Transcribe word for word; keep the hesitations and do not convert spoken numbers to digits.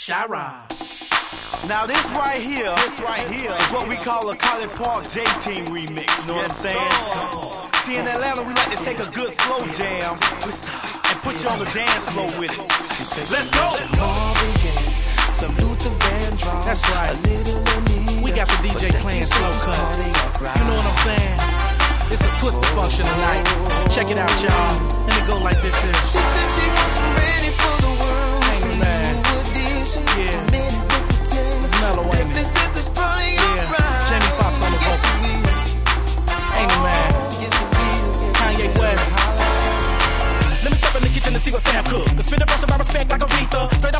Shy-Rod. Now this right here, this right here is what we call a College Park J-Team remix, you know yes, what I'm saying? Sir. See, in Atlanta, we like to take a good slow jam and put you on the dance floor with it. Let's go! Some Luther Vandross. That's right. We got the D J playing slow cuts. You know what I'm saying? It's a twister function tonight. Check it out, y'all. And it go like this here. She said she wasn't ready for the world. Ain't it, man? Yeah. It's mellow, ain't it? Yeah. Jamie Foxx on the vocals. Ain't it, man? Kanye West. Let me step in the kitchen and see what Sam cook. The spin the brush of my respect like Aretha. Straight